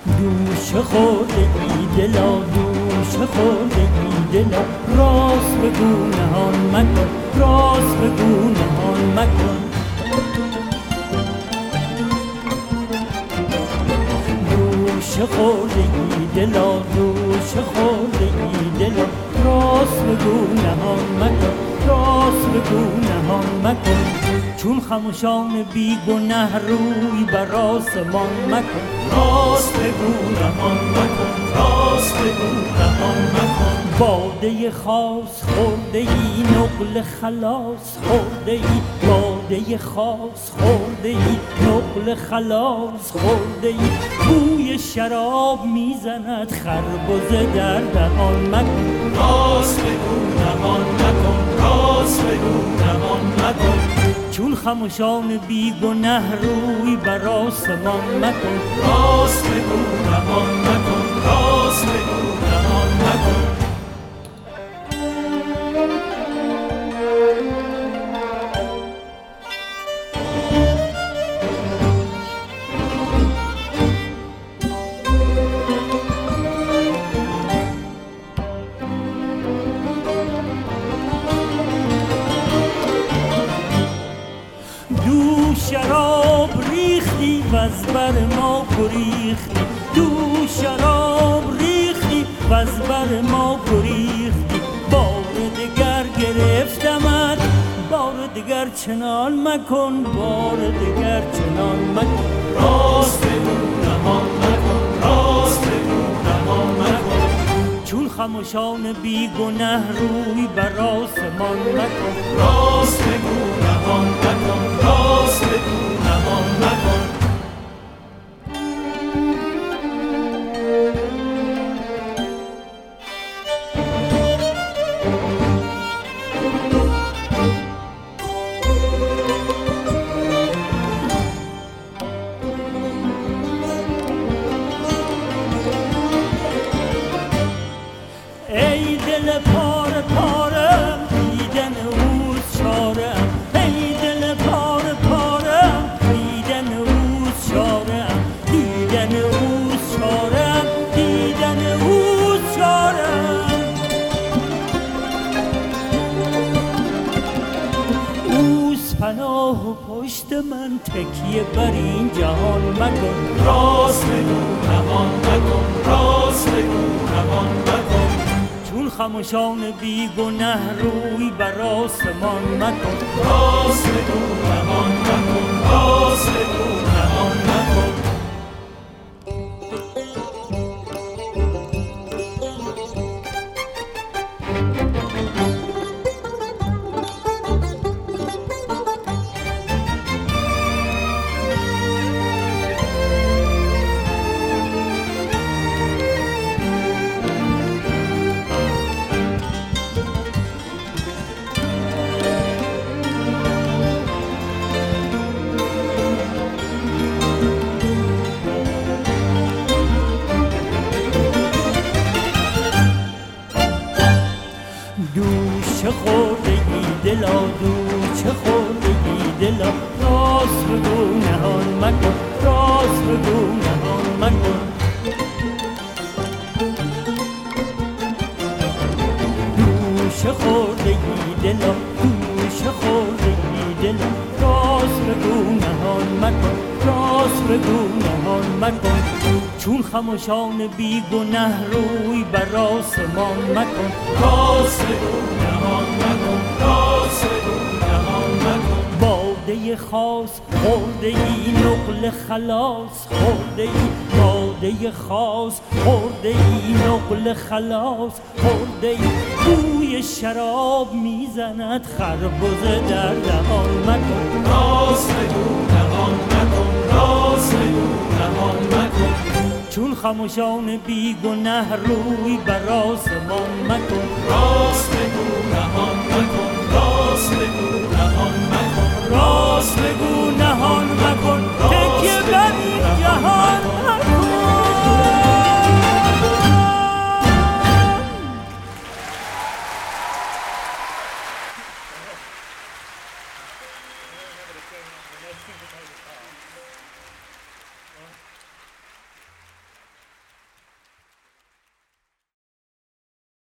دوش خوردگی دلا، دوش خوردگی دلا، راست بگو نهان مکن، راست بگو نهان مکن. دوش خوردگی دلا، دوش خوردگی دلا، راست بگو نهان مکن، راست بگو نهان مکن. چون خموشان بی گنه روی بر آسمان مکن، راست بگو نهان مکن، راست بگو نهان مکن. باده خاص خورده ای، نقل خلاص خورده ای، باده خاص خورده ای، نقل خلاص خورده ای. بوی شراب میزند خربزه در دهان مکن، راست بگو نهان مکن، راست بگو نهان مکن. چون خموشان بی گنه روی بر آسمان مکن، راست بگو نهان مکن، راست بگو نهان مکن. شراب ریختی وز بر ما گریختی، دو شراب ریختی وز بر ما گریختی. بار دگر گرفتمت، بار دگر چنان مکن، بار دگر چنان مکن. راست بگو نهان مکن، راست بگو نهان مکن. چون خموشان بی گنه روی بر آسمان مکن، راست بگو نهان مکن، راست بگو نهان مکن. ای دل پاره پاره دیدن اوست چاره‌ام، ای دل پاره پاره دیدن اوست چاره‌ام، دیدن اوست چاره‌ام، دیدن اوست چاره‌ام. اوست پناه و پشت من تکیه بر این جهان مکن، راست بگو نهان مکن، راست بگو نهان مکن. چون خموشان بی گنه روی بر آسمان مکن، راست بگو نهان مکن، راست بگو نهان مکن. دوش خوردگی دلا، دوش خوردگی دلا، راست بگو نهان مکن، راست بگو نهان مکن. دوش خوردگی دلا، دوش خوردگی دلا، راست بگو نهان مکن، راست بگو نهان مکن. چون خموشان بی گنه روی بر آسمان مکن، راست بگو نهان مکن، راست بگو نهان مکن. باده خاص خورده ای، نقل خلاص خورده ای، باده خاص خورده ای، نقل خلاص خورده ای. بوی شراب میزند خربزه در دهان مکن، راست بگو نهان مکن، راست بگو نهان مکن. چون خموشان بی گنه روی بر آسمان مکن، راست بگو نهان مکن، راست بگو نهان مکن. راست بگو نهان مکن، تکیه بر این جهان